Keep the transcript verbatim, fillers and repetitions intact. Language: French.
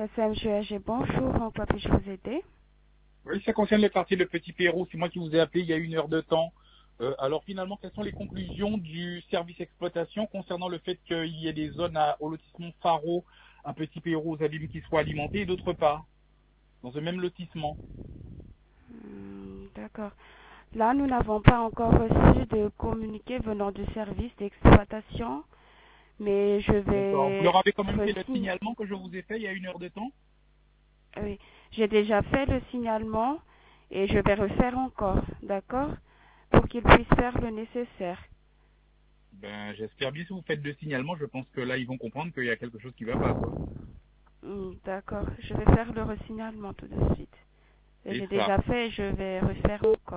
S M G A G, bonjour, en quoi puis-je vous aider? Oui, ça concerne le quartier de Petit Pérou. C'est moi qui vous ai appelé il y a une heure de temps. Euh, alors finalement, quelles sont les conclusions du service exploitation concernant le fait qu'il y ait des zones à, au lotissement Faro, un Petit Pérou aux abîmes qui soient alimentées et d'autre part, dans ce même lotissement? Hmm, d'accord. Là, nous n'avons pas encore reçu de communiqué venant du service d'exploitation, mais je D'accord. Vous leur vais avez quand même fait le resigner. signalement que je vous ai fait il y a une heure de temps? Oui, j'ai déjà fait le signalement et je vais refaire encore, d'accord? Pour qu'ils puissent faire le nécessaire. Ben, j'espère bien si vous faites le signalement, je pense que là, ils vont comprendre qu'il y a quelque chose qui va pas, quoi. Hmm, d'accord, je vais faire le resignalement tout de suite. Et Et j'ai ça. déjà fait et je vais refaire encore.